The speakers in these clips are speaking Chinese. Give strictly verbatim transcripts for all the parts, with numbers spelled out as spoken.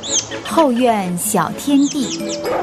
后院小天地。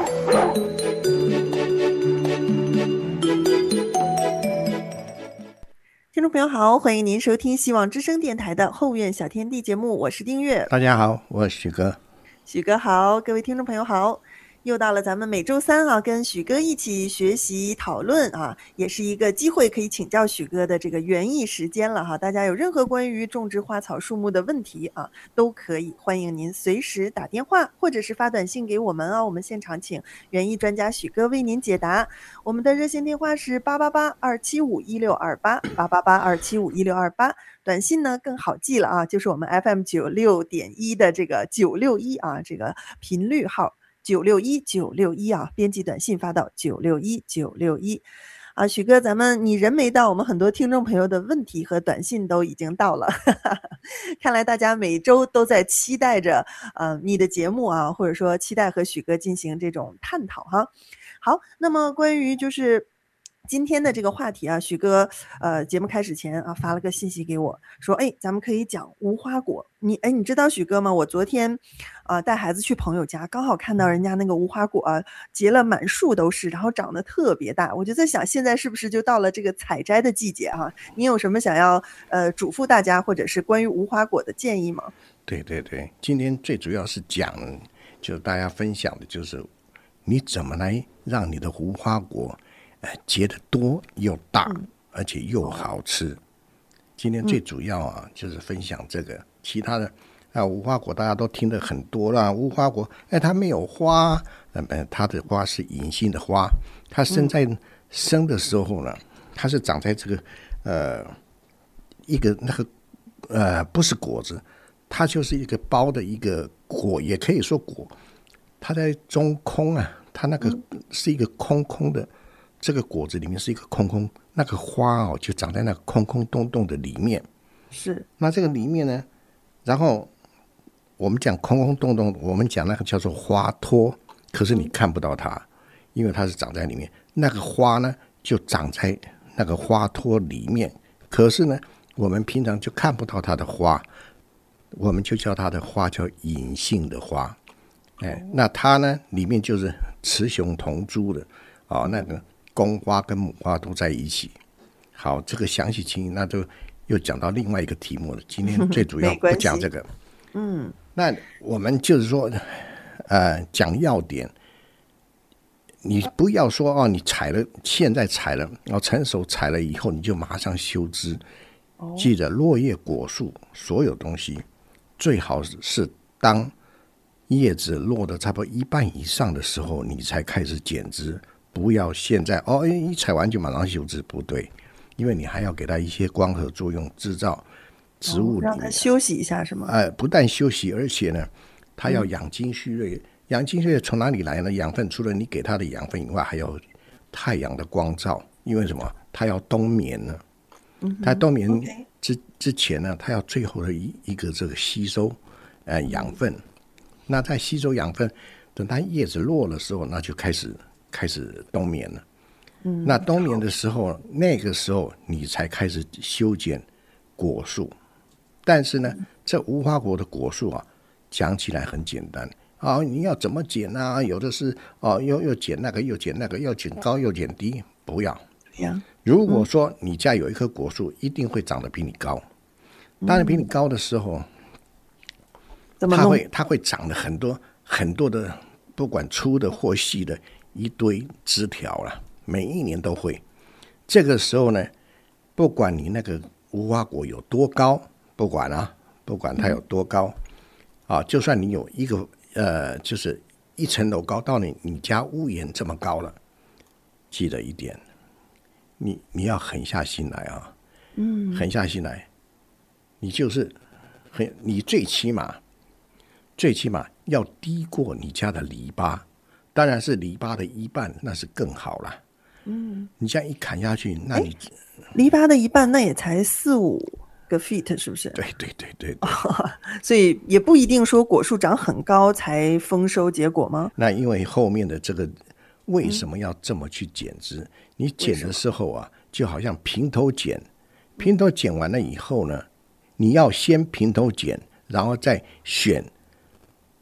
听众朋友好，欢迎您收听希望之声电台的后院小天地节目，我是丁月。 大家好，我是许哥。 许哥好，各位听众朋友好。又到了咱们每周三啊，跟许哥一起学习讨论啊，也是一个机会可以请教许哥的这个园艺时间了哈。大家有任何关于种植花草树木的问题啊，都可以欢迎您随时打电话或者是发短信给我们啊，我们现场请园艺专家许哥为您解答。我们的热线电话是八八八二七五一六二八八八八二七五一六二八。短信呢更好记了啊，就是我们 F M 九六点一的这个九六一啊，这个频率号。九六一九六一啊，编辑短信发到九六一九六一啊，许哥，咱们你人没到，我们很多听众朋友的问题和短信都已经到了，看来大家每周都在期待着呃你的节目啊，或者说期待和许哥进行这种探讨哈。好，那么关于就是今天的这个话题啊，许哥呃节目开始前啊发了个信息给我说，哎，咱们可以讲无花果。你哎，你知道许哥吗？我昨天呃带孩子去朋友家，刚好看到人家那个无花果啊结了满树都是，然后长得特别大。我就在想，现在是不是就到了这个采摘的季节啊？你有什么想要呃嘱咐大家或者是关于无花果的建议吗？ 对对对，今天最主要是讲，就是大家分享的就是你怎么来让你的无花果呃，结得多又大、嗯、而且又好吃。今天最主要啊、嗯、就是分享这个，其他的啊无花果大家都听得很多啦。无花果哎，它没有花，呃，它的花是隐性的花，它生在、嗯、生的时候呢，它是长在这个呃一个那个呃不是果子，它就是一个包的一个果，也可以说果，它在中空啊，它那个是一个空空的。这个果子里面是一个空空，那个花哦就长在那个空空洞洞的里面。 是。 那这个里面呢，然后我们讲空空洞洞，我们讲那个叫做花托，可是你看不到它，因为它是长在里面。那个花呢，就长在那个花托里面，可是呢，我们平常就看不到它的花，我们就叫它的花叫隐性的花。哎，那它呢，里面就是雌雄同株的哦，那个。公花跟母花都在一起。好，这个详细情形那就又讲到另外一个题目了。今天最主要不讲这个。 嗯， 那我们就是说，呃，讲要点。你不要说哦，你采了，现在采了，然后成熟采了以后，你就马上修枝。哦、记得落叶果树所有东西，最好是当叶子落得差不多一半以上的时候，你才开始剪枝。不要现在哦，一采完就马上修枝，不对，因为你还要给它一些光合作用，制造植物里面、 哦、让它休息一下是吗？ 呃，不但休息，而且呢，它要养精蓄锐。嗯、养精蓄锐从哪里来呢？养分除了你给它的养分以外，还有太阳的光照。因为什么？它要冬眠呢。嗯、它冬眠之、okay. 之前呢，它要最后的一一个这个吸收呃养分。嗯、那在吸收养分，等它叶子落的时候，那就开始。开始冬眠了，嗯，那冬眠的时候，那个时候你才开始修剪果树。但是呢，这无花果的果树啊，讲起来很简单啊，你要怎么剪啊？有的是哦，又又剪那个，又剪那个，又剪高又剪低，不要。如果说你家有一棵果树，一定会长得比你高。当然，比你高的时候， 嗯、 它会它会长得很多很多的，不管粗的或细的。一堆枝条了，每一年都会。这个时候呢，不管你那个无花果有多高，不管啊，不管它有多高，嗯、啊，就算你有一个呃，就是一层楼高到你你家屋檐这么高了，记得一点，你你要狠下心来啊，嗯，狠下心来，你就是很，你最起码最起码要低过你家的篱笆。当然是篱笆的一半，那是更好了。嗯，你这样一砍下去，那你篱笆的一半，那也才四五个 feet， 是不是？ 对对对 对, 对、 哦、所以也不一定说果树长很高才丰收结果吗？ 那因为后面的这个为什么要这么去剪枝？嗯、你剪的时候啊，就好像平头剪，平头剪完了以后呢，你要先平头剪，然后再选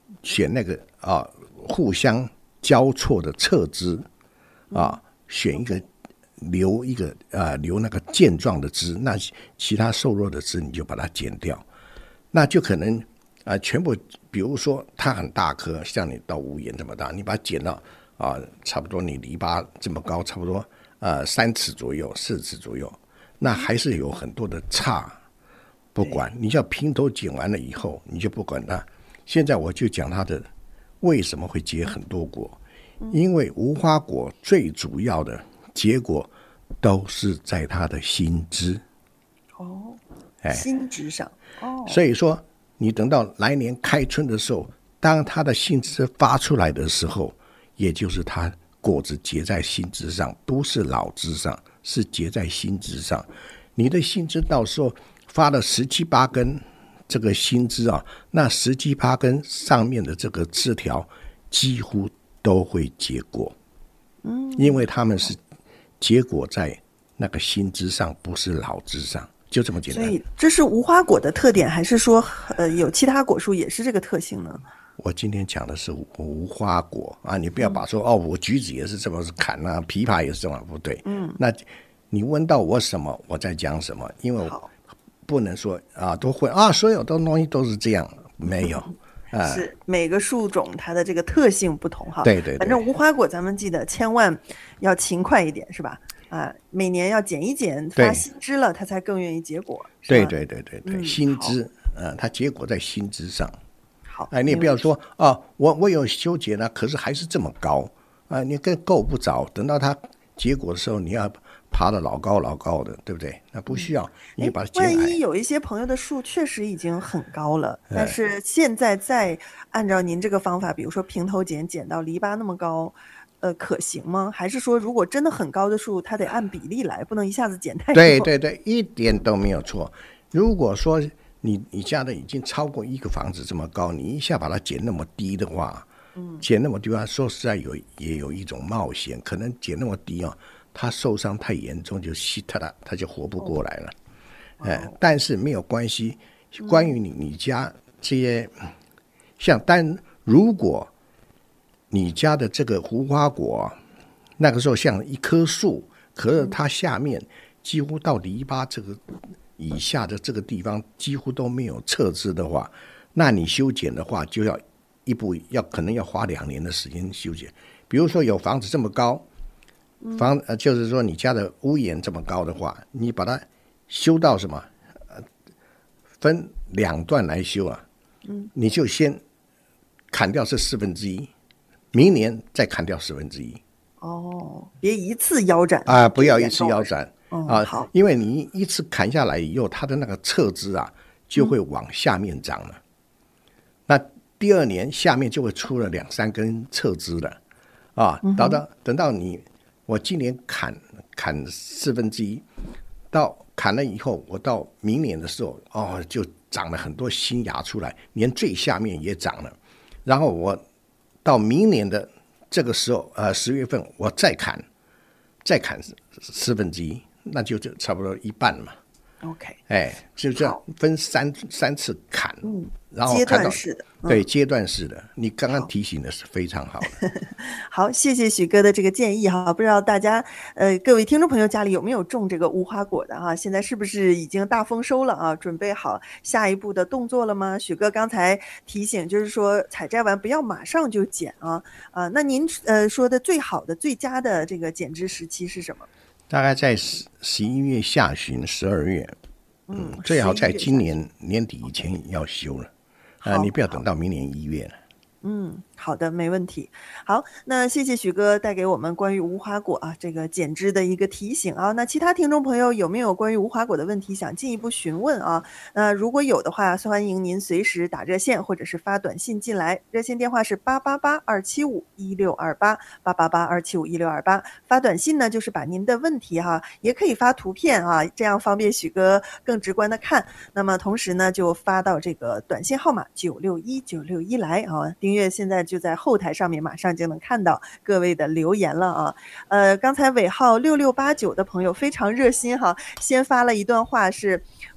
选那个啊互相交错的侧枝啊，选一个留一个啊留那个健壮的枝，那其他瘦弱的枝你就把它剪掉，那就可能啊全部，比如说它很大棵，像你到屋檐这么大，你把它剪到啊差不多你篱笆这么高，差不多呃三尺左右、四尺左右，那还是有很多的杈。不管你叫平头剪完了以后，你就不管它。现在我就讲它的为什么会结很多果，因为无花果最主要的结果都是在它的新枝。 哦， 哎， 新枝上。哦， 所以说你等到来年开春的时候，当它的新枝发出来的时候，也就是它果子结在新枝上，不是老枝上，是结在新枝上。你的新枝到时候发了十七八根这个新枝啊，那十七八根上面的这个枝条几乎都会结果，嗯，因为它们是结果在那个新枝上，不是老枝上，就这么简单。 所以这是无花果的特点，还是说呃有其他果树也是这个特性呢？ 我今天讲的是无花果啊，你不要把说、嗯、哦，我橘子也是这么砍啊，枇杷也是这么，不对，嗯，那你问到我什么，我在讲什么，因为我不能说啊都会啊，所有的东西都是这样，没有。啊、 是每个树种它的这个特性不同哈。 对 对, 对， 反正无花果咱们记得千万要勤快一点，是吧？啊，每年要剪一剪，发新枝了，它才更愿意结果。 对对对对对， 嗯、 新枝，呃，它结果在新枝上。 好， 哎，你也不要说啊，我我有修剪了，可是还是这么高啊，你更够不着。等到它结果的时候，你要爬得老高老高的，对不对？那不需要，嗯、你把它剪矮。 万一有一些朋友的树确实已经很高了，但是现在再按照您这个方法，比如说平头剪剪到篱笆那么高，呃，可行吗？还是说如果真的很高的树，它得按比例来，不能一下子剪太多？ 对对对，一点都没有错。如果说你你家的已经超过一个房子这么高，你一下把它剪那么低的话，嗯，剪那么低的话，说实在有也有一种冒险，可能剪那么低啊，它受伤太严重就吸它了，它就活不过来了。哎、哦呃，但是没有关系。关于你你家这些，像但如果你家的这个无花果，那个时候像一棵树，可是它下面几乎到篱笆这个以下的这个地方几乎都没有侧枝的话，那你修剪的话就要一步要可能要花两年的时间修剪。比如说有房子这么高，房呃就是说你家的屋檐这么高的话，你把它修到什么？呃，分两段来修啊，嗯，你就先砍掉这四分之一，明年再砍掉四分之一。 哦，别一次腰斩啊，不要一次腰斩。 哦、 啊， 好， 因为你一次砍下来以后，它的那个侧枝啊就会往下面长了。嗯、那第二年下面就会出了两三根侧枝了，啊，等到等到你我今年砍砍四分之一，到砍了以后，我到明年的时候，哦，就长了很多新芽出来，连最下面也长了。然后我到明年的这个时候，呃，十月份我再砍，再砍四分之一。那就就差不多一半嘛。 OK， 哎，就这样分三三次砍， 嗯， 然后阶段式的， 嗯、对，阶段式的。你刚刚提醒的是非常好的。 好，谢谢许哥的这个建议哈。不知道大家呃各位听众朋友家里有没有种这个无花果的哈？现在是不是已经大丰收了啊？准备好下一步的动作了吗？许哥刚才提醒就是说采摘完不要马上就剪啊啊。那您呃说的最好的最佳的这个剪枝时期是什么？ 大概在十十一月下旬、十二月，嗯，最好在今年年底以前要修了，啊，你不要等到明年一月了。 嗯，好的，没问题。好，那谢谢许哥带给我们关于无花果啊这个剪枝的一个提醒啊。那其他听众朋友有没有关于无花果的问题想进一步询问啊？那如果有的话，欢迎您随时打热线或者是发短信进来，热线电话是八八八二七五一六二八八八八二七五一六二八。发短信呢，就是把您的问题哈、啊，也可以发图片啊，这样方便许哥更直观的看。那么同时呢，就发到这个短信号码九六一九六一来啊。订阅现在就在后台上面，马上就能看到各位的留言了啊。呃，刚才尾号六六八九的朋友非常热心哈，先发了一段话是回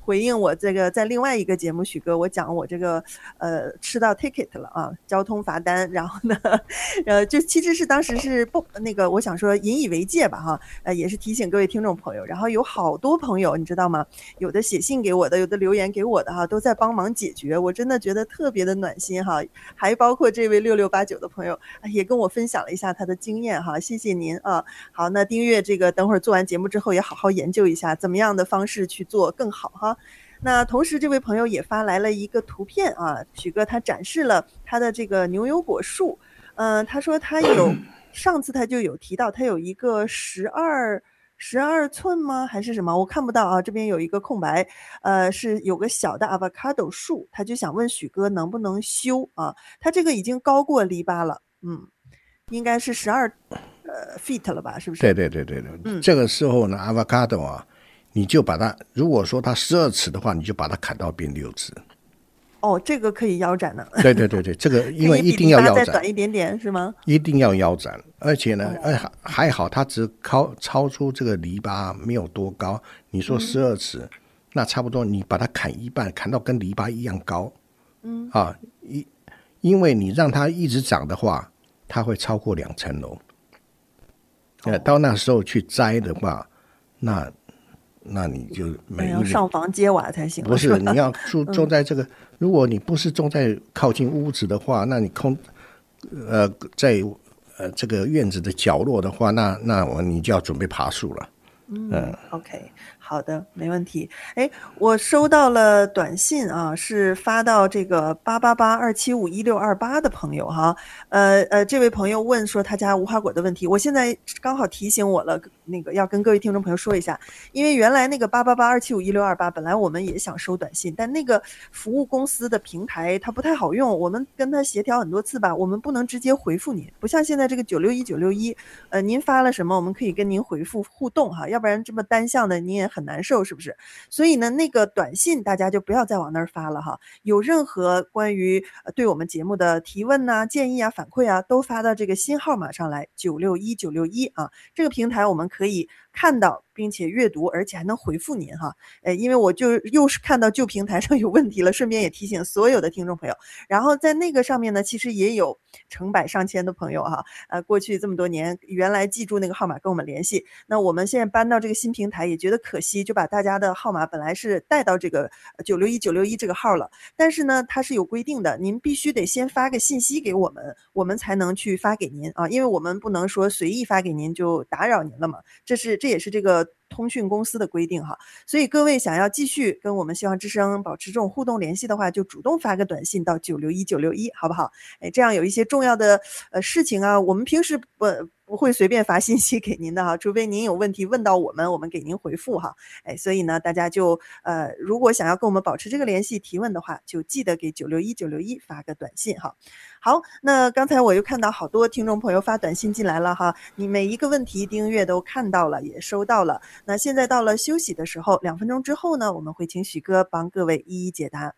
回应我这个在另外一个节目，许哥我讲我这个呃吃到 ticket 了啊，交通罚单，然后呢，呃，就其实是当时是不那个，我想说引以为戒吧哈，呃，也是提醒各位听众朋友，然后有好多朋友你知道吗？有的写信给我的，有的留言给我的哈，都在帮忙解决，我真的觉得特别的暖心哈，还包括这位六六八九的朋友也跟我分享了一下他的经验哈，谢谢您啊。好，那丁月这个等会儿做完节目之后也好好研究一下，怎么样的方式去做更好哈。那同时这位朋友也发来了一个图片啊，许哥他展示了他的这个牛油果树，嗯、呃，他说他有上次他就有提到他有一个十二十二寸吗？还是什么？我看不到啊，这边有一个空白，呃，是有个小的 avocado 树，他就想问许哥能不能修啊？他这个已经高过篱笆了，嗯，应该是十二呃 feet 了吧？是不是？ 对对对对对， 嗯， 这个时候呢 ，avocado 啊，你就把它，如果说它十二尺的话，你就把它砍到变六尺。 哦，这个可以腰斩呢。 对对对对，这个因为一定要腰斩， 再短一点点是吗？ 一定要腰斩，而且呢，哎、哦、还好，它只超超出这个篱笆没有多高。你说十二尺、嗯，那差不多你把它砍一半，砍到跟篱笆一样高。嗯啊，因因为你让它一直长的话，它会超过两层楼。呃、哦，到那时候去摘的话，那那你就每一要上房接瓦才行了。 不是，你要住种在这个、嗯，如果你不是种在靠近屋子的话，那你空呃在呃这个院子的角落的话，那那我你就要准备爬树了。 嗯, 嗯 ，OK。好的，没问题。哎，我收到了短信啊，是发到这个八八八二七五一六二八的朋友哈。呃呃，这位朋友问说他家无花果的问题，我现在刚好提醒我了，那个要跟各位听众朋友说一下，因为原来那个八八八二七五一六二八，本来我们也想收短信，但那个服务公司的平台它不太好用，我们跟他协调很多次吧，我们不能直接回复您，不像现在这个九六一九六一，呃，您发了什么，我们可以跟您回复互动哈，要不然这么单向的您也很。很难受是不是？所以呢，那个短信大家就不要再往那儿发了哈。有任何关于对我们节目的提问呐、啊、建议啊、反馈啊，都发到这个新号码上来，九六一九六一啊。这个平台我们可以看到并且阅读，而且还能回复您哈。呃，因为我就又是看到旧平台上有问题了，顺便也提醒所有的听众朋友。然后在那个上面呢，其实也有成百上千的朋友哈，呃，过去这么多年原来记住那个号码跟我们联系，那我们现在搬到这个新平台也觉得可惜。就把大家的号码本来是带到这个九六一九六一这个号了，但是呢它是有规定的，您必须得先发个信息给我们，我们才能去发给您啊，因为我们不能说随意发给您就打扰您了嘛，这是这也是这个通讯公司的规定哈。所以各位想要继续跟我们希望之声保持这种互动联系的话，就主动发个短信到九六一九六一好不好？哎，这样有一些重要的呃事情啊，我们平时不不会随便发信息给您的哈，除非您有问题问到我们，我们给您回复哈。哎，所以呢，大家就呃，如果想要跟我们保持这个联系提问的话，就记得给九六一九六一发个短信哈。好，那刚才我又看到好多听众朋友发短信进来了哈，你每一个问题丁月都看到了，也收到了。那现在到了休息的时候，两分钟之后呢，我们会请许哥帮各位一一解答。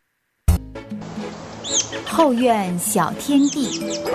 后院小天地。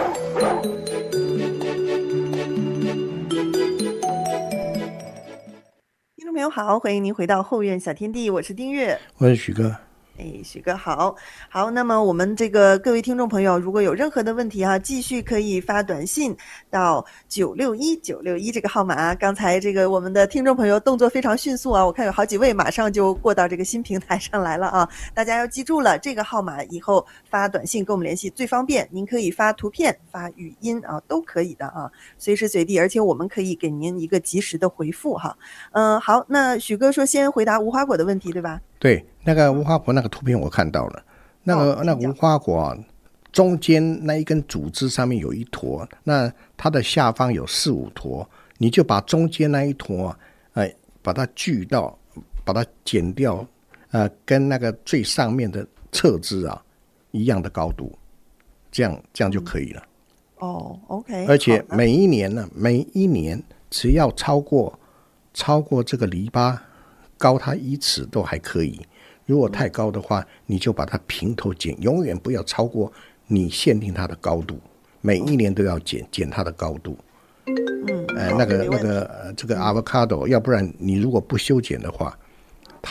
听众朋友好，欢迎您回到后院小天地，我是丁月， 我是许哥。 哎，许哥好，好，那么我们这个各位听众朋友，如果有任何的问题哈、啊，继续可以发短信到九六一九六一这个号码。刚才这个我们的听众朋友动作非常迅速啊，我看有好几位马上就过到这个新平台上来了啊，大家要记住了，这个号码以后发短信跟我们联系最方便，您可以发图片、发语音啊，都可以的啊，随时随地，而且我们可以给您一个及时的回复哈。嗯，好，那许哥说先回答无花果的问题，对吧？ 对，那个无花果那个图片我看到了，那个、哦、那个无花果、啊、中间那一根组织上面有一坨，那它的下方有四五坨，你就把中间那一坨，哎，把它锯到，把它剪掉，呃，跟那个最上面的侧枝啊一样的高度，这样这样就可以了。 嗯、哦 ，OK。 而且每一年呢，每一年只要超过超过这个篱笆。高它一尺都还可以，如果太高的话，你就把它平头剪，永远不要超过你限定它的高度，每一年都要剪剪它的高度。嗯，呃，那个那个、呃、这个 avocado，、嗯、要不然你如果不修剪的话，它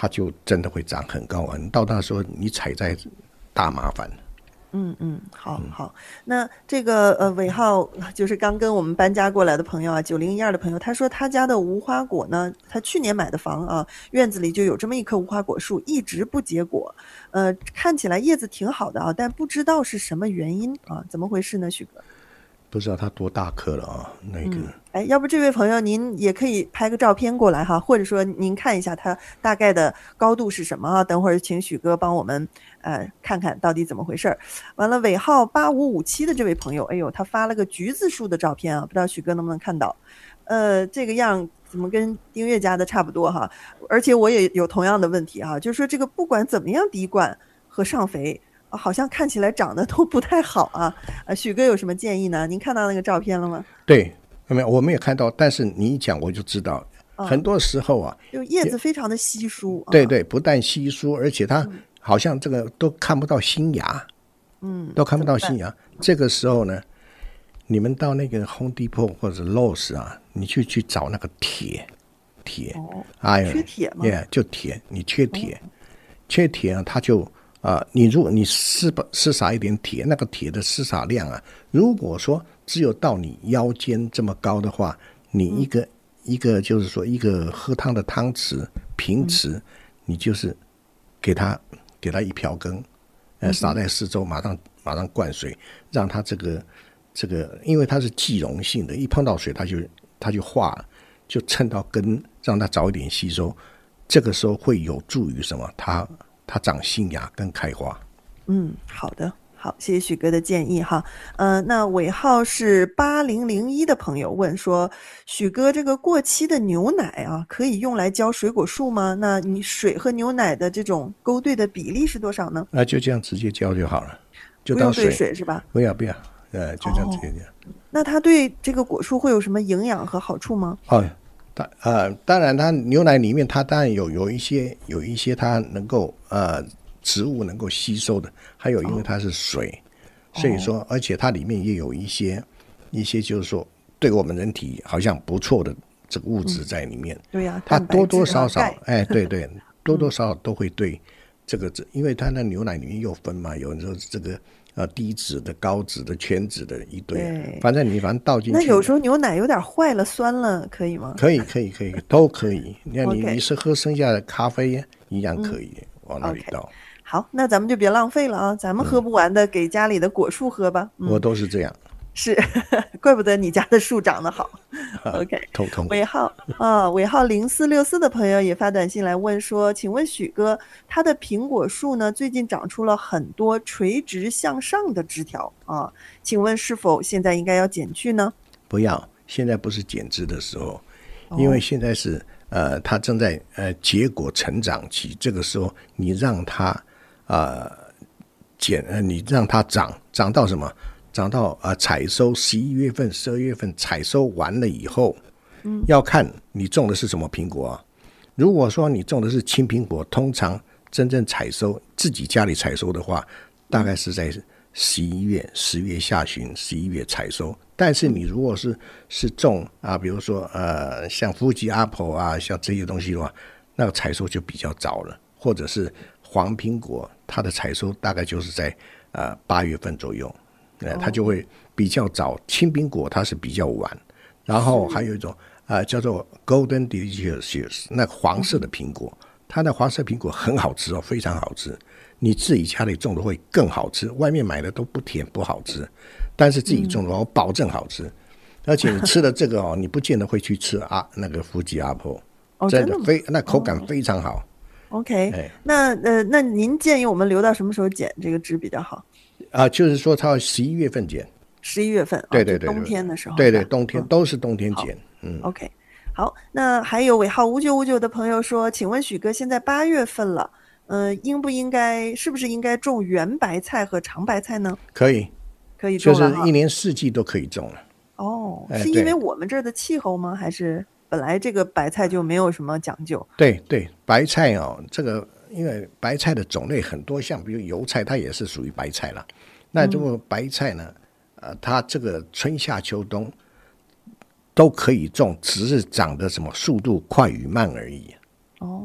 它就真的会长很高啊！你到那时候你采摘大麻烦。 嗯嗯，好好。那这个呃尾号就是刚跟我们搬家过来的朋友啊，九零一二的朋友，他说他家的无花果呢，他去年买的房啊，院子里就有这么一棵无花果树，一直不结果，呃，看起来叶子挺好的啊，但不知道是什么原因啊，怎么回事呢，许哥？ 不知道它多大颗了啊，那个。 嗯，哎，要不这位朋友您也可以拍个照片过来哈，或者说您看一下它大概的高度是什么啊？等会儿请许哥帮我们呃看看到底怎么回事儿。完了，尾号八五五七的这位朋友，哎呦，他发了个橘子树的照片啊，不知道许哥能不能看到？呃，这个样怎么跟丁月家的差不多哈？而且我也有同样的问题哈，就是说这个不管怎么样滴灌和上肥，好像看起来长得都不太好啊。呃，许哥有什么建议呢？您看到那个照片了吗？ 对，没有，我没有看到，但是你一讲我就知道， 嗯、 很多时候啊， 就叶子非常的稀疏。 对对，不但稀疏，而且它好像这个都看不到新芽， 嗯， 都看不到新芽。这个时候呢，你们到那个 Home Depot 或者 Lowe's 啊，你去去找那个铁，铁， 哦， 哎， 缺铁吗？ yeah, 就铁，你缺铁，哦、缺铁啊，它就。啊、呃，你如果你施施撒一点铁，那个铁的施撒量啊，如果说只有到你腰间这么高的话，你一个、嗯、一个就是说一个喝汤的汤匙平匙、嗯，你就是给它给它一瓢羹，呃，撒在四周，马上马上灌水，让它这个这个，因为它是既溶性的，一碰到水它就它就化了，就蹭到根，让它早一点吸收，这个时候会有助于什么？它。它长新芽跟开花。 嗯，好的，好，谢谢许哥的建议哈。呃，那尾号是八零零一的朋友问说，许哥这个过期的牛奶啊，可以用来浇水果树吗？那你水和牛奶的这种勾兑的比例是多少呢？ 啊，就这样直接浇就好了，就当水， 不用兑水是吧？ 不要不要，呃，就这样直接浇、哦。 那它对这个果树会有什么营养和好处吗？ 哦。当呃，当然，它牛奶里面它当然有有一些有一些它能够呃植物能够吸收的，还有因为它是水，哦、所以说而且它里面也有一些一些就是说对我们人体好像不错的这个物质在里面。嗯、 对呀、啊， 它多多少少哎，对对，多多少少都会对这个，因为它那牛奶里面又分嘛，有人说这个。呃，低脂的、高脂的、全脂的一堆，反正你反正倒进去。 那有时候牛奶有点坏了、酸了，可以吗？ 可以，可以，可以，都可以。你看你， okay. 你是喝剩下的咖啡一样可以、嗯、往那里倒。Okay. 好，那咱们就别浪费了啊，咱们喝不完的、嗯、给家里的果树喝吧。 嗯、我都是这样。 是，怪不得你家的树长得好。OK， 头痛。 尾号啊，尾号零四六四的朋友也发短信来问说，请问许哥，他的苹果树呢最近长出了很多垂直向上的枝条啊，请问是否现在应该要剪去呢？ 不要，现在不是剪枝的时候，因为现在是、哦、呃，它正在呃结果成长期，这个时候你让它呃剪呃，你让它长长到什么？长到呃采收十一月份、十二月份采收完了以后，嗯，要看你种的是什么苹果啊。如果说你种的是青苹果，通常真正采收自己家里采收的话，大概是在十一月、十月下旬、十一月采收。但是你如果是是种啊，比如说呃像富吉 apple 啊，像这些东西的话，那个采收就比较早了。或者是黄苹果，它的采收大概就是在呃八月份左右。呃、它就会比较早，青苹果它是比较晚，然后还有一种呃叫做 Golden Delicious， 那黄色的苹果，它的黄色苹果很好吃哦，非常好吃。你自己家里种的会更好吃，外面买的都不甜不好吃，但是自己种的话，我保证好吃。而且你吃了这个哦，你不见得会去吃啊那个富吉 apple， 哦、 真的非那口感非常好。 哦、OK，、哎、那呃那您建议我们留到什么时候剪这个枝比较好？ 啊，就是说它要十一月份剪， 十一月份， 对对 对, 对， 冬天的时候， 对对，冬天、嗯、都是冬天剪。嗯 ，OK， 好，那还有尾号五九五九的朋友说，请问许哥，现在八月份了，呃，应不应该，是不是应该种圆白菜和长白菜呢？ 可以， 可以种了， 就是一年四季都可以种了。 哦，是因为我们这儿的气候吗？还是本来这个白菜就没有什么讲究？ 对对，白菜哦，这个。因为白菜的种类很多，像比如油菜，它也是属于白菜了。那这个白菜呢，呃，它这个春夏秋冬都可以种，只是长得什么速度快与慢而已。 哦，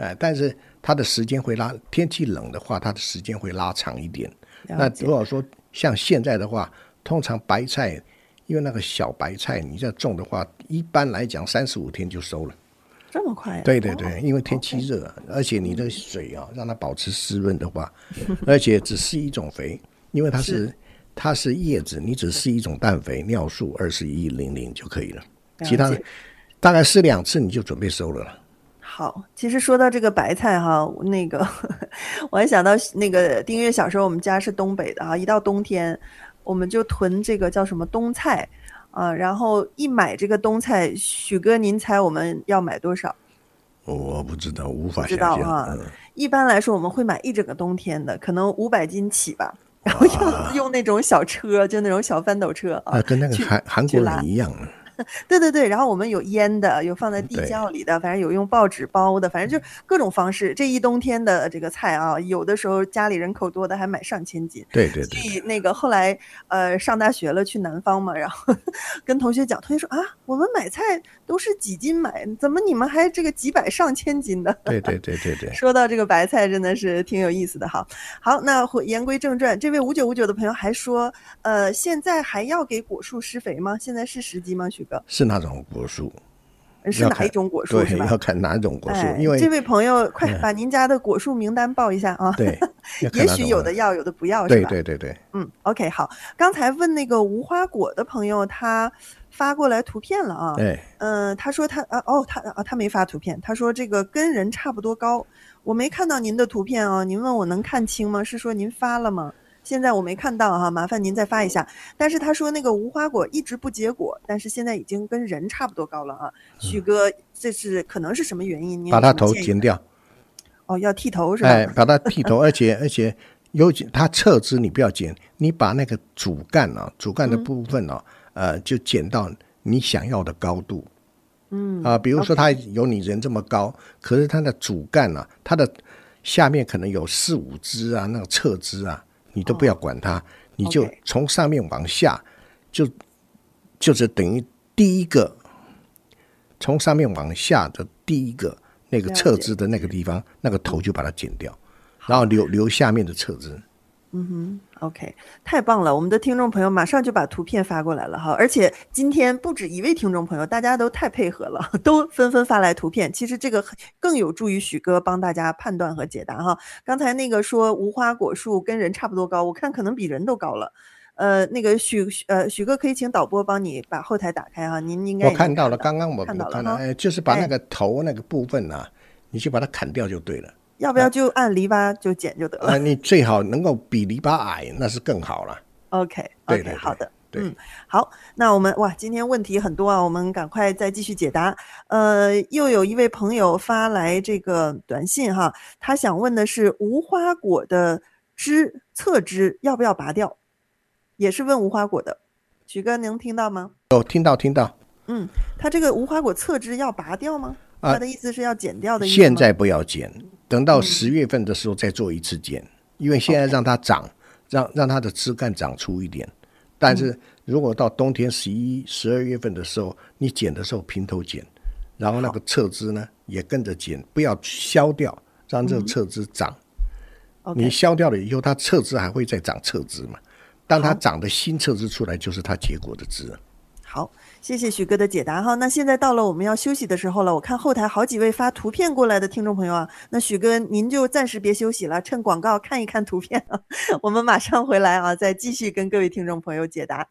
哎，但是它的时间会拉，天气冷的话，它的时间会拉长一点。那如果说像现在的话，通常白菜，因为那个小白菜，你这种的话，一般来讲三十五天就收了。 这么快、啊？ 对对对，因为天气热、啊，而且你的水啊，让它保持湿润的话，而且只是一种肥，因为它是, 是它是叶子，你只是一种氮肥，尿素二十一零零就可以了，其他的大概施两次你就准备收了了。 好，其实说到这个白菜哈，那个我还想到那个丁月小时候，我们家是东北的哈，一到冬天我们就囤这个叫什么冬菜啊，然后一买这个冬菜，许哥您猜我们要买多少？ 我不知道，无法想象。 知道哈、 嗯， 一般来说我们会买一整个冬天的，可能五百斤起吧，然后用用那种小车，就那种小翻斗车啊， 啊跟那个韩韩国人一样。 对对对，然后我们有腌的，有放在地窖里的，反正有用报纸包的，反正就各种方式。这一冬天的这个菜啊，有的时候家里人口多的还买上千斤。 对对对。 所以那个后来呃上大学了去南方嘛，然后跟同学讲，同学说啊，我们买菜都是几斤买，怎么你们还这个几百上千斤的？ 对对对对对。 说到这个白菜真的是挺有意思的哈。好，那言归正传，这位五九五九的朋友还说，呃，现在还要给果树施肥吗？现在是时机吗？许哥， 是哪种果树？ 是哪一种果树？ 对，要看哪种果树。 哎、 因为这位朋友，快把您家的果树名单报一下啊！ 对， 也许有的要，有的不要，是吧？ 对对对对。 嗯 ，OK， 好。刚才问那个无花果的朋友，他发过来图片了啊。 对。 嗯、呃，他说他啊哦，他啊他没发图片，他说这个跟人差不多高，我没看到您的图片啊，您问我能看清吗？是说您发了吗？现在我没看到哈，麻烦您再发一下。但是他说那个无花果一直不结果，但是现在已经跟人差不多高了啊。许哥，这是可能是什么原因？您把它头剪掉。 哦，要剃头是吧？ 哎，把它剃头，而且而且尤其它侧枝你不要剪，你把那个主干啊，主干的部分啊，嗯、呃，就剪到你想要的高度。 嗯啊、呃，比如说它有你人这么高，可是它的主干啊，它的下面可能有四五枝啊，那个侧枝啊。你都不要管它，哦、你就从上面往下，就就是等于第一个从上面往下的第一个那个侧枝的那个地方，那个头就把它剪掉，然后留留下面的侧枝。 嗯哼 ，OK， 太棒了！我们的听众朋友马上就把图片发过来了哈，而且今天不止一位听众朋友，大家都太配合了，都纷纷发来图片。其实这个更有助于许哥帮大家判断和解答哈。刚才那个说无花果树跟人差不多高，我看可能比人都高了。呃，那个许呃许哥可以请导播帮你把后台打开哈，您应该我看到了，刚刚我看到了， 看到了，就是把那个头那个部分啊，你就把它砍掉就对了。 要不要就按篱笆就剪就得了？ 啊，你最好能够比篱笆矮，那是更好了。 OK， 对 OK， 对对好的， 对， 嗯，好，那我们哇，今天问题很多啊，我们赶快再继续解答。呃，又有一位朋友发来这个短信哈，他想问的是无花果的枝侧枝要不要拔掉？也是问无花果的，许哥能听到吗？ 有听到听到。 嗯，他这个无花果侧枝要拔掉吗？ 啊、 他的意思是要剪掉的意思吗？ 现在不要剪，等到十月份的时候再做一次剪，嗯、因为现在让它长，让让它的枝干长出一点。但是如果到冬天十一、十二月份的时候，你剪的时候平头剪，然后那个侧枝呢也跟着剪，不要削掉，让这个侧枝长。 嗯、 你削掉了以后，它侧枝还会再长侧枝嘛？当它长的新侧枝出来，就是它结果的枝。 好，谢谢许哥的解答哈。那现在到了我们要休息的时候了，我看后台好几位发图片过来的听众朋友啊，那许哥您就暂时别休息了，趁广告看一看图片啊，我们马上回来啊，再继续跟各位听众朋友解答。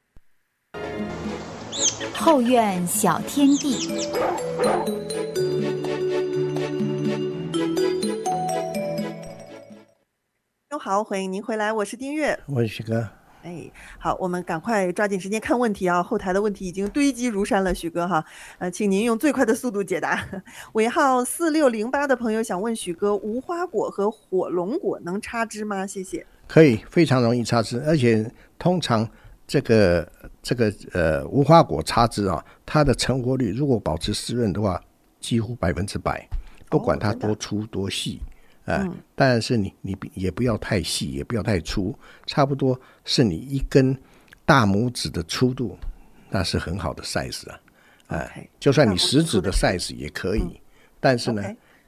后院小天地。 好，欢迎您回来，我是丁月， 我是许哥。 哎，好，我们赶快抓紧时间看问题啊！后台的问题已经堆积如山了，许哥哈，呃，请您用最快的速度解答。尾号四六零八的朋友想问许哥，无花果和火龙果能插枝吗？谢谢。 可以，非常容易插枝，而且通常这个这个呃无花果插枝啊，它的成活率如果保持湿润的话，几乎百分之百，不管它多粗多细。呃、嗯，但是你你也不要太细，也不要太粗，差不多是你一根大拇指的粗度，那是很好的 size 啊。呃 okay, 就算你食指的 size 也可以，嗯、但是呢，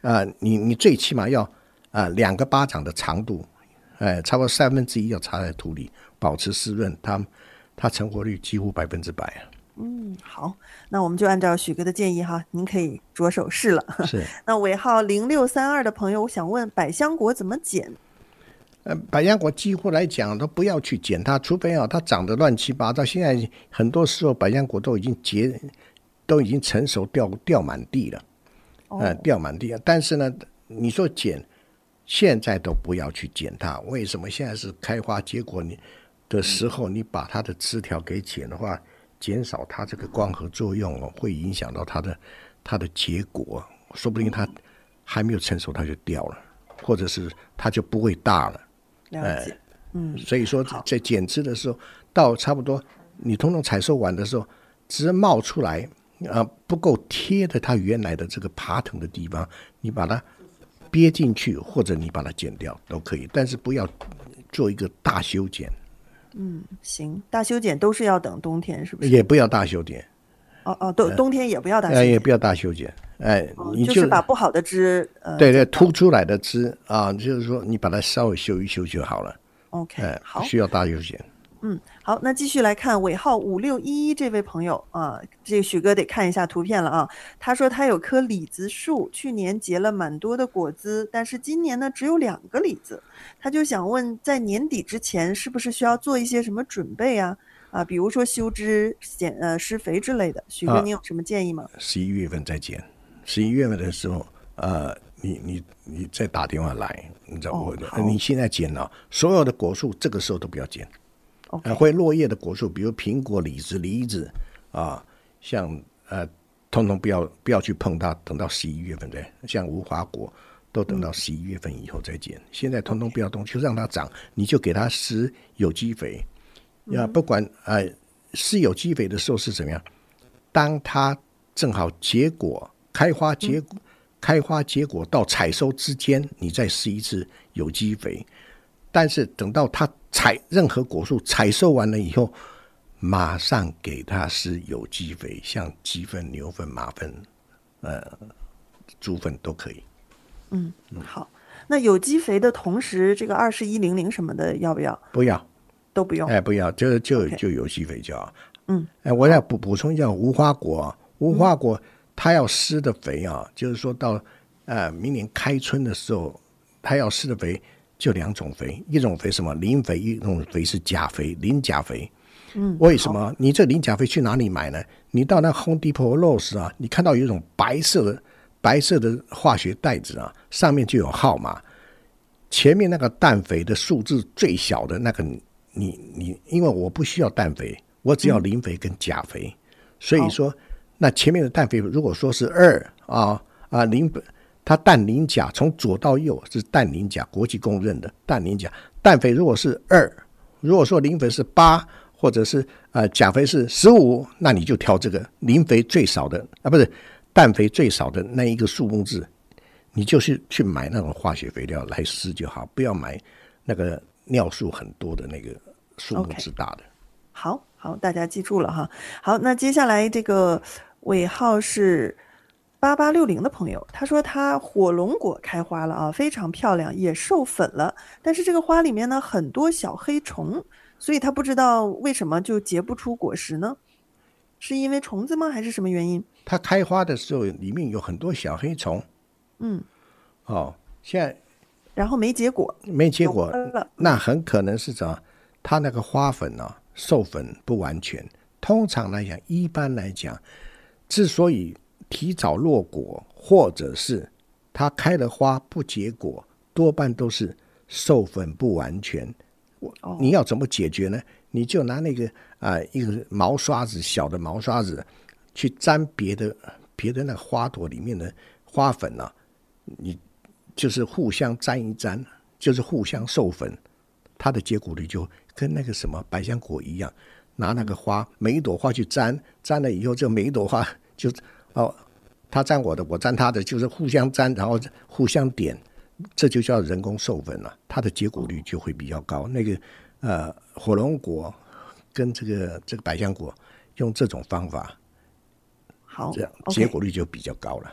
呃，你你最起码要啊、呃、两个巴掌的长度，哎、呃，差不多三分之一要插在土里，保持湿润，它它成活率几乎百分之百啊。 嗯，好，那我们就按照许哥的建议哈，您可以着手试了。 是。 那尾号零六三二的朋友，我想问百香果怎么剪？ 呃，百香果几乎来讲都不要去剪它，除非啊它长得乱七八糟。现在很多时候百香果都已经结，都已经成熟掉掉满地了，呃，掉满地了。但是呢，你说剪，现在都不要去剪它。为什么？现在是开花结果你的时候，你把它的枝条给剪的话，减少它这个光合作用哦，会影响到它的它的结果，说不定它还没有成熟它就掉了，或者是它就不会大了。 了解，嗯， 所以说在剪枝的时候，到差不多你通通采收完的时候，只是冒出来，呃，不够贴的它原来的这个爬藤的地方，你把它憋进去，或者你把它剪掉都可以，但是不要做一个大修剪。 嗯，行，大修剪都是要等冬天，是不是？ 也不要大修剪。 哦哦，冬冬天也不要大修剪， 呃、也不要大修剪。哎， 哦、 你就, 就是把不好的枝，呃， 对对，凸出来的枝啊，就是说你把它稍微修一修就好了。 OK，、 哎、 好， 不需要大修剪。 嗯，好，那继续来看尾号五六一一这位朋友啊，这个许哥得看一下图片了啊。他说他有棵李子树，去年结了蛮多的果子，但是今年呢只有两个李子，他就想问，在年底之前是不是需要做一些什么准备啊？啊，比如说修枝、减呃施肥之类的。许哥，你有什么建议吗？ 十一月份再剪，十一月份的时候，呃，你你你再打电话来，你知道我、哦、你现在剪了，所有的果树这个时候都不要剪。 Okay. 呃、会落叶的果树，比如苹果、李子、梨子啊，像呃，通通不要不要去碰它，等到十一月份再。像无花果都等到十一月份以后再剪。嗯、现在通通不要动，就让它长，你就给它施有机肥。要、嗯、不管呃施有机肥的时候是怎么样，当它正好结果、开花结果、嗯、开花结果到采收之间，你再施一次有机肥。但是等到它采任何果树采收完了以后，马上给它施有机肥，像鸡粪、牛粪、马粪、呃、猪粪都可以。 嗯，好。那有机肥的同时，这个二十一零零什么的要不要？ 不要， 都不用。 哎，不要，就就就有机肥就好。 嗯， 哎，我要补补充一下无花果，无花果它要施的肥啊，嗯、就是说到呃明年开春的时候，它要施的肥。就两种肥，一种肥什么磷肥，一种肥是钾肥，磷钾肥。 嗯， 为什么？你这磷钾肥去哪里买呢？你到那 Home Depot、Lowe's 啊，你看到有一种白色的白色的化学袋子啊，上面就有号码，前面那个氮肥的数字最小的那个，你你因为我不需要氮肥，我只要磷肥跟钾肥，嗯、所以说那前面的氮肥如果说是二啊啊磷肥。它氮磷钾从左到右是氮磷钾，国际公认的氮磷钾。氮肥如果是二，如果说磷肥是八，或者是呃钾肥是十五，那你就挑这个磷肥最少的啊，不是氮肥最少的那一个数目字，你就是去买那种化学肥料来施就好，不要买那个尿素很多的那个数目字大的。Okay. 好好，大家记住了哈。好，那接下来这个尾号是八八六零的朋友，他说他火龙果开花了啊，非常漂亮，也授粉了，但是这个花里面呢很多小黑虫，所以他不知道为什么就结不出果实呢？是因为虫子吗？还是什么原因？ 它开花的时候里面有很多小黑虫， 嗯， 哦，现在然后没结果， 没结果，那很可能是什么？它那个花粉啊授粉不完全。通常来讲，一般来讲，之所以提早落果，或者是它开了花不结果，多半都是授粉不完全。哦、你要怎么解决呢？你就拿那个啊、呃、一个毛刷子，小的毛刷子去沾别的别的那个花朵里面的花粉啊，你就是互相沾一沾，就是互相授粉，它的结果率就跟那个什么百香果一样，拿那个花每一朵花去沾，沾了以后就每一朵花就哦。他沾我的，我沾他的，就是互相沾，然后互相点，这就叫人工授粉了，它的结果率就会比较高。那个呃火龙果跟这个这个百香果用这种方法， 好， 这样结果率就比较高了。 Okay.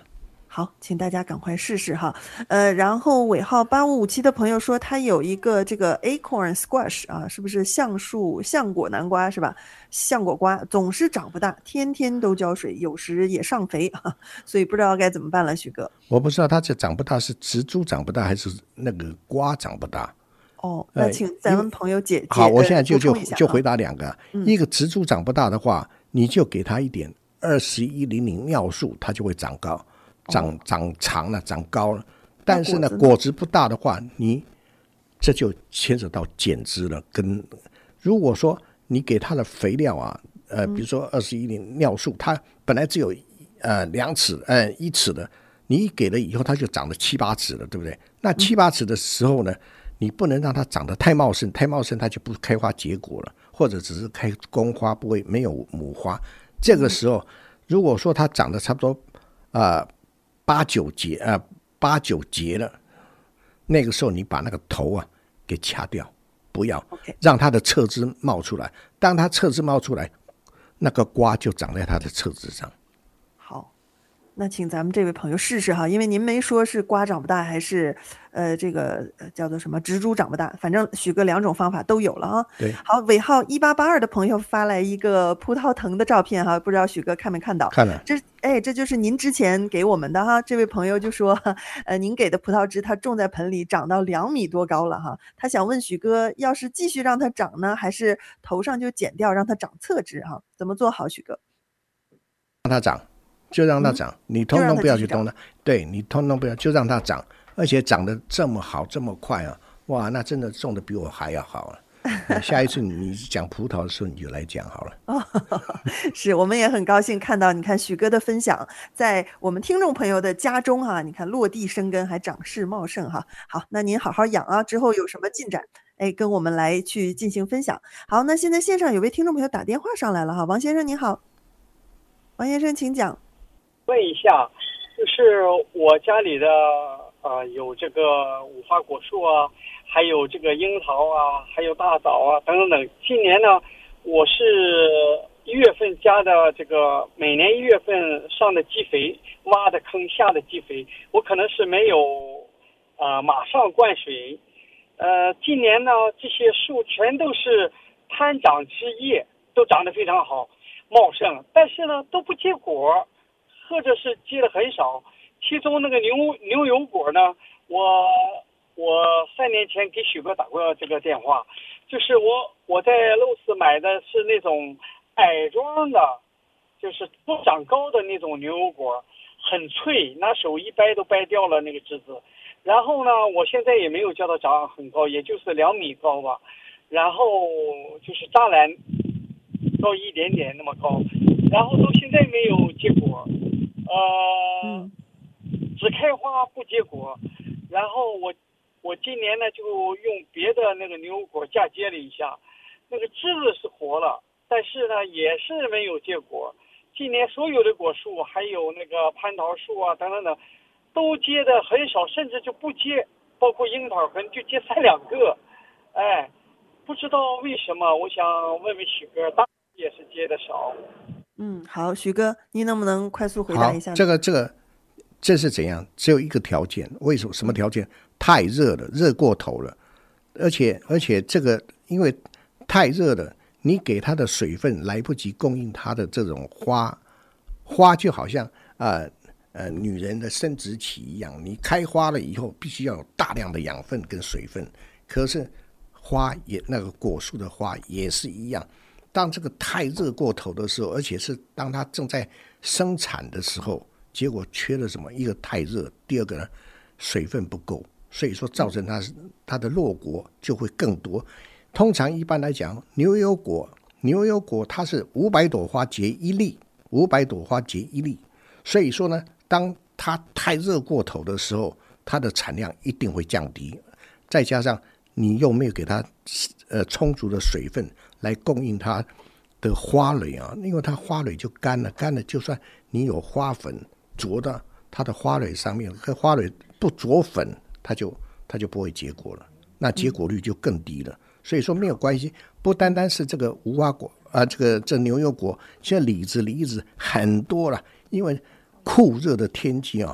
好，请大家赶快试试哈。呃，然后尾号八五五七的朋友说，他有一个这个 acorn squash 啊，是不是橡树橡果南瓜是吧？橡果瓜总是长不大，天天都浇水，有时也上肥啊，所以不知道该怎么办了，许哥。 我不知道它这长不大是植株长不大还是那个瓜长不大。 哦，那请咱们朋友解解、 好，我现在就就就回答答两个、 嗯。 一个植株长不大的话，你就给它一点二十一零零尿素，它就会长高。长长长了，长高了，但是呢，果子不大的话，你这就牵扯到减脂了。跟如果说你给它的肥料啊，呃，比如说二十一零尿素，它本来只有呃两尺，呃一尺的，你给了以后，它就长了七八尺了，对不对？那七八尺的时候呢，你不能让它长得太茂盛，太茂盛它就不开花结果了，或者只是开公花，不会没有母花。这个时候，如果说它长得差不多啊。呃八九节啊、呃，八九节了，那个时候你把那个头啊给掐掉，不要让它的侧枝冒出来。当它侧枝冒出来，那个瓜就长在它的侧枝上。 好，那请咱们这位朋友试试哈，因为您没说是瓜长不大还是呃这个叫做什么植株长不大，反正许哥两种方法都有了啊。 对， 好，尾号一八八二的朋友发来一个葡萄藤的照片哈，不知道许哥看没看到？ 看了。 这哎，这就是您之前给我们的哈。这位朋友就说，呃，您给的葡萄枝它种在盆里长到两米多高了哈，他想问许哥，要是继续让它长呢，还是头上就剪掉让它长侧枝哈？怎么做好，许哥？ 让它长。就让它长、嗯、你通通不要去动它，对，你通通不要，就让它长，而且长得这么好这么快啊，哇，那真的种的比我还要好了。下一次你讲葡萄的时候你就来讲好了。 哦，是，我们也很高兴看到，你看许哥的分享在我们听众朋友的家中哈、啊，你看落地生根还长势茂盛哈。好，那您好好养啊，之后有什么进展，哎，跟我们来去进行分享。好，那现在线上有位听众朋友打电话上来了哈，王先生您好，王先生请讲。 问一下，就是我家里的呃有这个无花果树啊，还有这个樱桃啊，还有大枣啊等等等。今年呢，我是一月份加的这个，每年一月份上的基肥，挖的坑下的基肥，我可能是没有啊、呃、马上灌水。呃，今年呢，这些树全都是摊长枝叶，都长得非常好，茂盛，但是呢都不结果。或者是结的很少，其中那个牛牛油果呢，我我三年前给许哥打过这个电话，就是我我在露丝买的是那种矮装的，就是不长高的那种牛油果，很脆，拿手一掰都掰掉了那个枝子。然后呢，我现在也没有叫它长很高，也就是两米高吧，然后就是栅栏高一点点那么高，然后到现在没有结果。呃，只开花不结果，然后我我今年呢就用别的那个牛油果嫁接了一下，那个枝子是活了，但是呢也是没有结果。今年所有的果树还有那个蟠桃树啊等等等，都结的很少，甚至就不结，包括樱桃可能就结三两个，哎，不知道为什么，我想问问许哥，大也是结的少。 嗯，好，许哥，你能不能快速回答一下？ 这个这个这是怎样？只有一个条件，为什么？什么条件？太热了，热过头了，而且而且这个因为太热了，你给它的水分来不及供应它的这种花，花就好像呃呃女人的生殖期一样，你开花了以后必须要有大量的养分跟水分，可是花也那个果树的花也是一样。当这个太热过头的时候，而且是当它正在生产的时候，结果缺了什么？一个太热，第二个呢，水分不够，所以说造成它它的落果就会更多。通常一般来讲，牛油果牛油果它是五百朵花结一粒，五百朵花结一粒，所以说呢，当它太热过头的时候，它的产量一定会降低，再加上你又没有给它呃充足的水分来供应它的花蕊啊，因为它花蕊就干了，干了就算你有花粉着到它的花蕊上面，和花蕊不着粉，它就它就不会结果了，那结果率就更低了。所以说没有关系，不单单是这个无花果啊，这个这牛油果，现在李子梨子很多了，因为酷热的天气啊，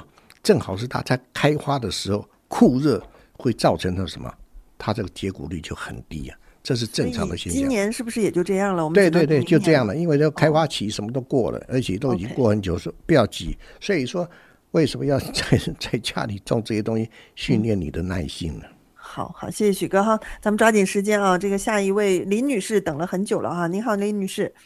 正好是它在开花的时候酷热会造成的什么？它这个结果率就很低啊，这是正常的现象。 今年是不是也就这样了？我们对对对，就这样了， 了，因为这开花期什么都过了，哦、而且都已经过很久，说不要急。所以说，为什么要在在家里种这些东西，训练你的耐性呢？ 好好，谢谢许哥哈，咱们抓紧时间啊。这个下一位林女士等了很久了哈，您好，林女士。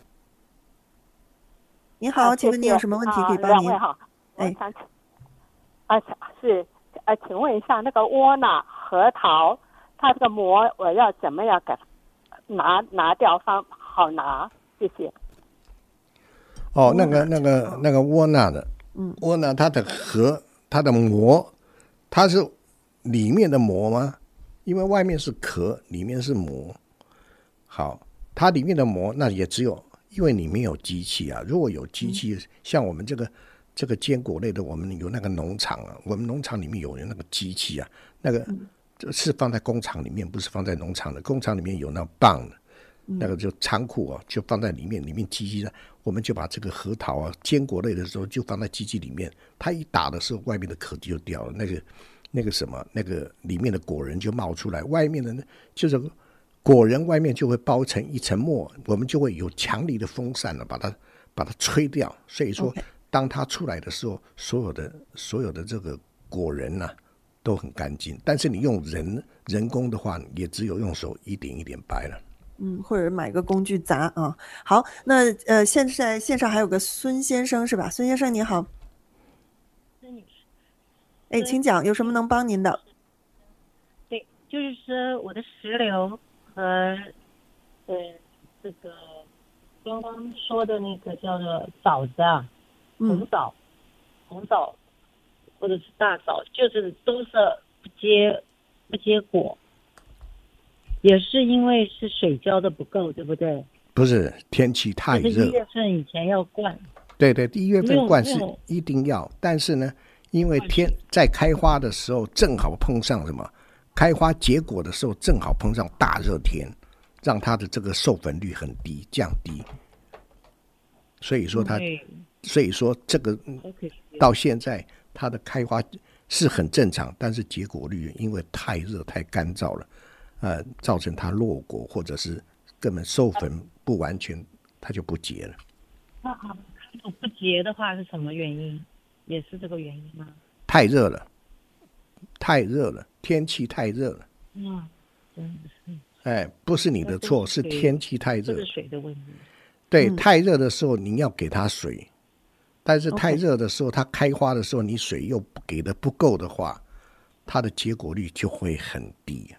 您好，请问你有什么问题可以帮您？ 两位好， 哎， 啊是呃，请问一下，那个窝囊核桃，它这个膜我要怎么样给拿拿掉方好拿？谢谢。 哦，那个那个那个窝囊的， 嗯， 窝囊它的核，它的膜，它是里面的膜吗？因为外面是壳，里面是膜。好，它里面的膜那也只有，因为你没有机器啊。如果有机器，嗯、像我们这个这个坚果类的，我们有那个农场啊，我们农场里面有那个机器啊，那个是放在工厂里面，不是放在农场的。工厂里面有那棒的。那个就仓库啊，就放在里面，里面机器呢，我们就把这个核桃啊、坚果类的时候就放在机器里面，它一打的时候，外面的壳就掉了，那个那个什么，那个里面的果仁就冒出来，外面的呢就是果仁外面就会包成一层膜，我们就会有强力的风扇呢，把它把它吹掉。所以说，当它出来的时候，所有的所有的这个果仁呢、啊、都很干净。但是你用人人工的话，也只有用手一点一点掰了。 嗯，或者买个工具砸啊。好，那呃，现在线上还有个孙先生是吧？孙先生你好。 孙女士。 哎，请讲，有什么能帮您的？ 对，就是说我的石榴和呃这个刚刚说的那个叫做枣子啊，红枣、嗯、红枣或者是大枣，就是都是不结不结果。也是因为是水浇的不够，对不对？ 不是，天气太热。 一月份以前要灌。 对对，一月份灌是一定要，但是呢，因为天在开花的时候正好碰上什么？开花结果的时候正好碰上大热天，让它的这个授粉率很低，降低。所以说它，所以说这个到现在它的开花是很正常，但是结果率因为太热太干燥了。呃，造成它落果，或者是根本授粉不完全，它就不结了。 那好，不结的话是什么原因？也是这个原因吗？ 太热了，太热了，天气太热了。 嗯，真的是。 哎，不是你的错，是天气太热。 是水的问题。 对，嗯、太热的时候你要给它水，但是太热的时候，它开花的时候，你水又给的不够的话，它的结果率就会很低。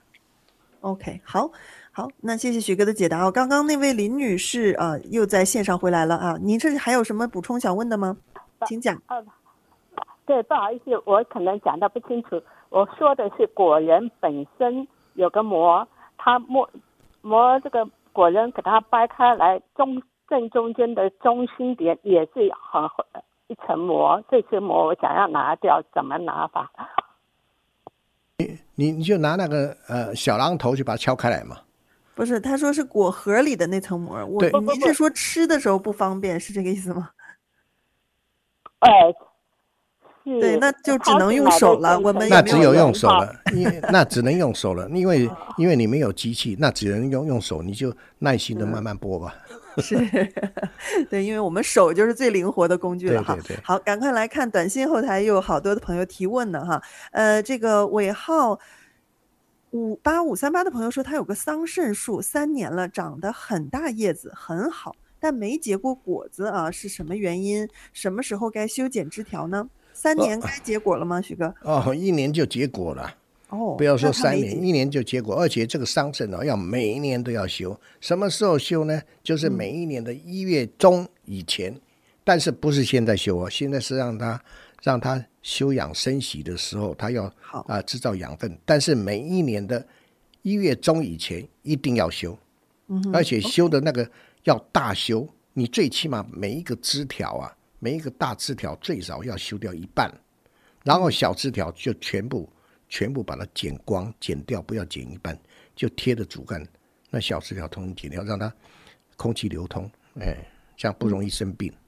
OK， 好，好，那谢谢许哥的解答。哦，刚刚那位林女士啊、呃，又在线上回来了啊，您这还有什么补充想问的吗？请讲。 呃，对，不好意思，我可能讲得不清楚。我说的是果仁本身有个膜，它膜膜这个果仁给它掰开来，中正中间的中心点也是很一层膜，这层膜我想要拿掉，怎么拿法？ 你你你就拿那个呃小榔头去把它敲开来嘛。 不是，他说是果核里的那层膜。我您是说吃的时候不方便，是这个意思吗？ 哎， 对，那就只能用手了。我们那只有用手了，因为那只能用手了，因为因为你没有机器，那只能用用手，你就耐心的慢慢剥吧。 嗯是，对，因为我们手就是最灵活的工具了哈。 对对对， 好，赶快来看短信后台，又有好多的朋友提问呢哈。呃，这个尾号五八五三八的朋友说，他有个桑葚树，三年了，长得很大叶子，很好，但没结过果子啊，是什么原因？什么时候该修剪枝条呢？三年该结果了吗，许哥？ 哦，一年就结果了。 哦， 不要说三年，一年就结果，而且这个桑葚哦，要每一年都要修。什么时候修呢？就是每一年的一月中以前，嗯、但是不是现在修哦，现在是让它让它休养生息的时候，它要啊、呃、制造养分，但是每一年的一月中以前一定要修，嗯、而且修的那个要大修，你最起码每一个枝条啊，每一个大枝条最少要修掉一半，然后小枝条就全部。全部把它剪光剪掉，不要剪一半，就贴着主干，那小枝条通通剪掉，让它空气流通，哎，这样不容易生病。 嗯、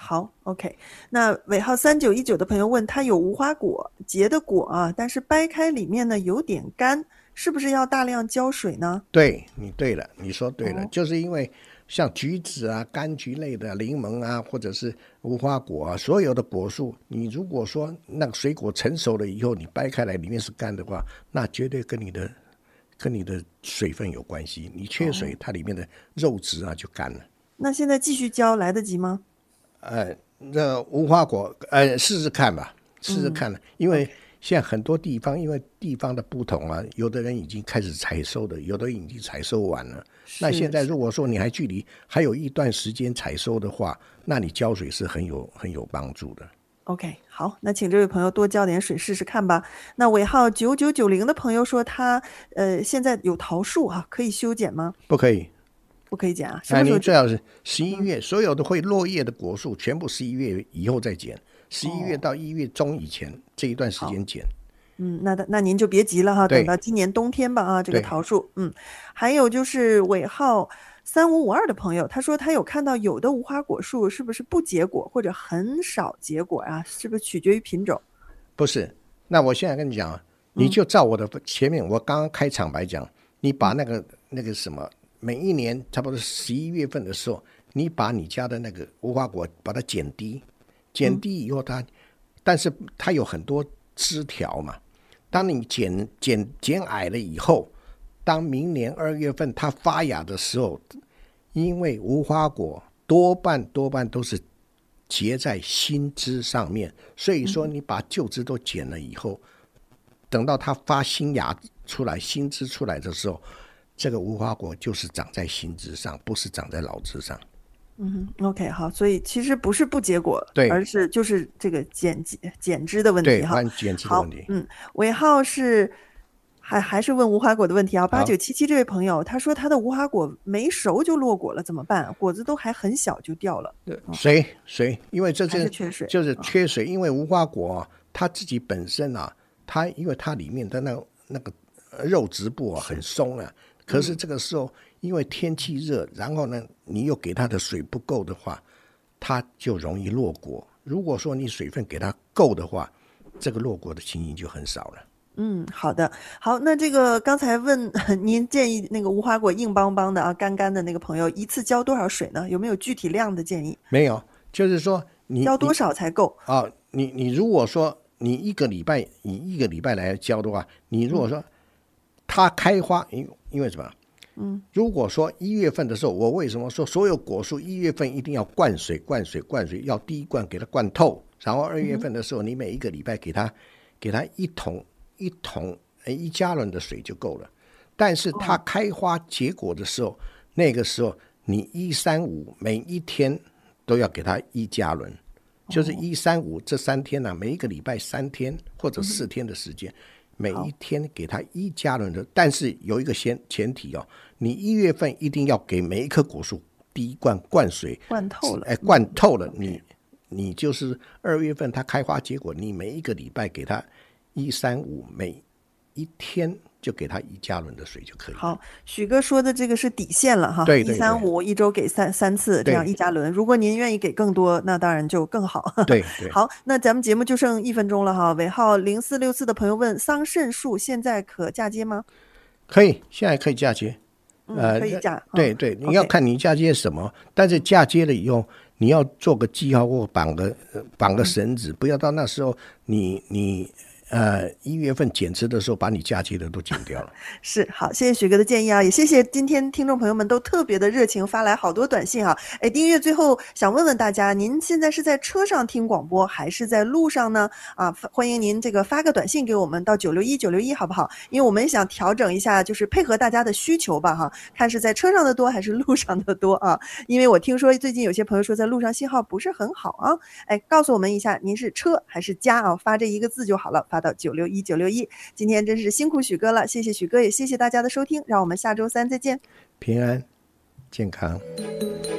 好 OK。 那尾号三九一九的朋友问，他有无花果结的果啊，但是掰开里面呢有点干，是不是要大量浇水呢？ 对，你对了，你说对了、 哦、 就是因为像橘子啊、柑橘类的、柠檬啊，或者是无花果啊，所有的果树，你如果说那个水果成熟了以后，你掰开来里面是干的话，那绝对跟你的跟你的水分有关系。你缺水，它里面的肉质啊就干了。 那现在继续浇来得及吗？ 呃，那无花果，呃，试试看吧，试试看了、嗯，因为现在很多地方，因为地方的不同啊，有的人已经开始采收的，有的人已经采收完了。那现在如果说你还距离还有一段时间采收的话，那你浇水是很有很有帮助的。 OK， 好，那请这位朋友多浇点水试试看吧。那尾号九九九零的朋友说他呃现在有桃树啊，可以修剪吗？ 不可以。 不可以剪啊？什么时候？ 你最好是十一月、嗯，所有的会落叶的果树全部十一月以后再剪，十一月到一月中以前、哦、这一段时间剪。 嗯，那那您就别急了哈，等到今年冬天吧啊，这个桃树。嗯，还有就是尾号三五五二的朋友，他说他有看到有的无花果树是不是不结果或者很少结果啊？是不是取决于品种？ 不是，那我现在跟你讲，你就照我的前面、嗯、我刚刚开场白讲，你把那个那个什么。每一年差不多十一月份的时候，你把你家的那个无花果把它剪低，剪低以后它，嗯、但是它有很多枝条嘛。当你剪剪剪矮了以后，当明年二月份它发芽的时候，因为无花果多半多半都是结在新枝上面，所以说你把旧枝都剪了以后，等到它发新芽出来、新枝出来的时候。这个无花果就是长在新枝上，不是长在老枝上。 嗯 ，OK， 好，所以其实不是不结果， 对， 而是就是这个剪剪枝的问题哈。 对，剪枝的问题。 嗯，尾号是还还是问无花果的问题啊。八九七七这位朋友，他说他的无花果没熟就落果了，怎么办？果子都还很小就掉了。 水水，因为这是缺水， 就是缺水，因为无花果、啊、它自己本身啊，它因为它里面的那那个肉质部啊很松啊。可是这个时候因为天气热，然后呢你又给它的水不够的话，它就容易落果。如果说你水分给它够的话，这个落果的情形就很少了。 嗯，好的，好，那这个刚才问您建议那个无花果硬邦邦的啊干干的那个朋友一次浇多少水呢？有没有具体量的建议？ 没有，就是说你浇多少才够啊？你你如果说你一个礼拜以一个礼拜来浇的话，你如果说它开花，因因为什么？ 嗯， 如果说一月份的时候，我为什么说所有果树一月份一定要灌水、灌水、灌水，要第一灌给它灌透，然后二月份的时候，你每一个礼拜给它给它一桶一桶一加仑的水就够了。但是它开花结果的时候，那个时候你一三五每一天都要给它一加仑，就是一三五这三天呢、啊，每一个礼拜三天或者四天的时间。每一天给它一加仑的，但是有一个前前提哦，你一月份一定要给每一棵果树第一灌灌水， 灌透了， 哎，灌透了，你你就是二月份它开花结果，你每一个礼拜给它一三五，每一天就给它一加仑的水就可以了。 好，许哥说的这个是底线了哈， 对对对， 一三五一周给三三次，这样一加仑。如果您愿意给更多，那当然就更好。 对对。 好，那咱们节目就剩一分钟了哈。尾号零四六四的朋友问：桑葚树现在可嫁接吗？ 可以，现在可以嫁接。 呃，嗯、可以嫁。 对对，你要看你嫁接什么， okay. 但是嫁接了以后，你要做个记号或绑个绑个绳子，嗯、不要到那时候你你。呃，一月份剪枝的时候，把你嫁接的都剪掉了。 是，好，谢谢许哥的建议啊，也谢谢今天听众朋友们都特别的热情，发来好多短信啊。哎，订阅最后想问问大家，您现在是在车上听广播，还是在路上呢？啊，欢迎您这个发个短信给我们到九六一九六一，好不好？因为我们想调整一下，就是配合大家的需求吧，哈，看是在车上的多还是路上的多啊？因为我听说最近有些朋友说在路上信号不是很好啊。哎，告诉我们一下，您是车还是家啊？发这一个字就好了，发到九六一九六一。今天真是辛苦许哥了，谢谢许哥，也谢谢大家的收听，让我们下周三再见， 平安健康。